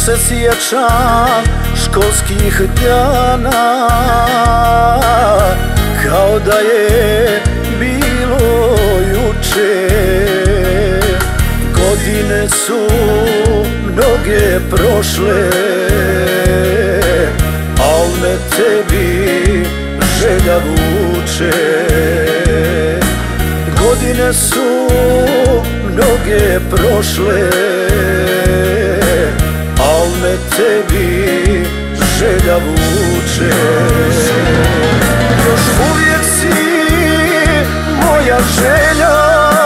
se sjećam školskih dana, kao da je bilo juče. Godine su mnoge prošle, al me tebi želja vuče. Godine su mnoge prošle, al me tebi želja vuče. Još uvijek si moja želja,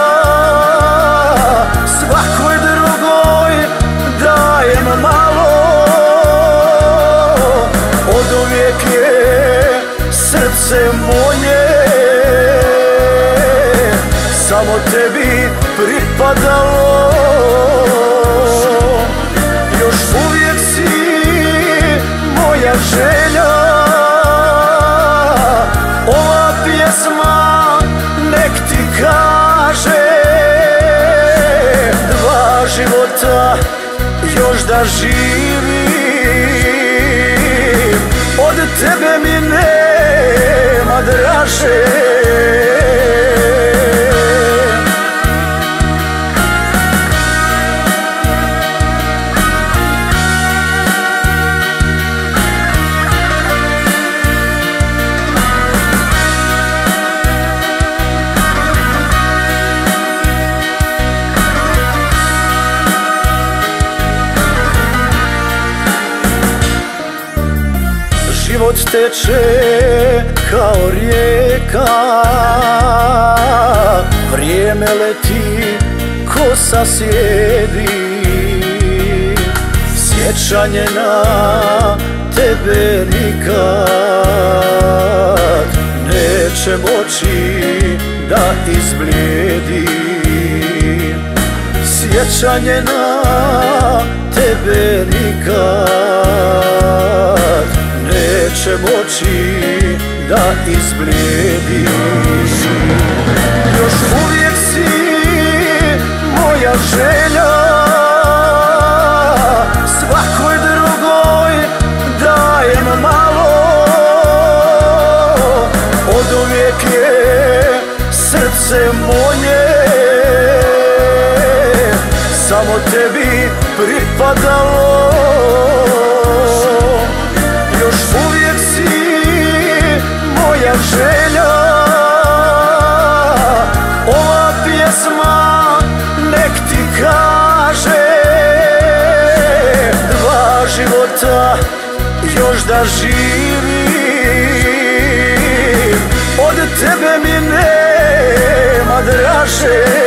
svakoj drugoj dajem malo. Oduvijek je srce moje samo tebi pripadalo. Još uvijek si moja želja, ova pjesma nek ti kaže. Dva života još da živim, od tebe mi nema draže. Život teče kao rijeka, vrijeme leti ko sasjedi. Sjećanje na tebe nikad neće moći da izblijedi. Sjećanje na tebe nikad neće moći da izblijedi. Još uvijek si moja želja, svakoj drugoj dajem malo. Oduvijek je srce moje samo tebi pripadalo. Još uvijek si moja želja, ova pjesma nek ti kaže. Dva života još da živim, od tebe mi nema draže.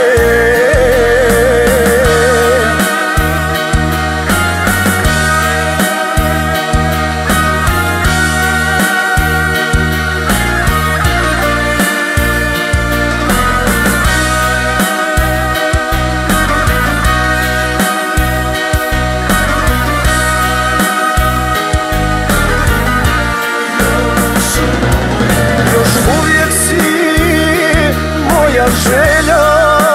Želja,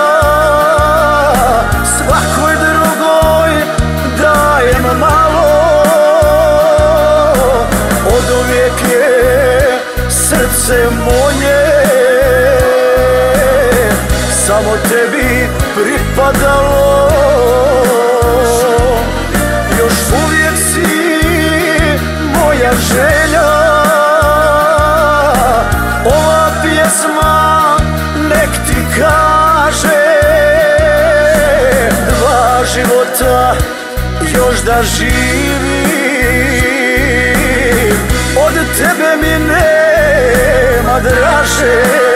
svakoj drugoj dajem malo. Oduvijek je srce moje samo tebi pripadalo. Još uvijek si moja želja, ova pjesma nek ti kaže. Dva života još da živim, od tebe mi nema draže.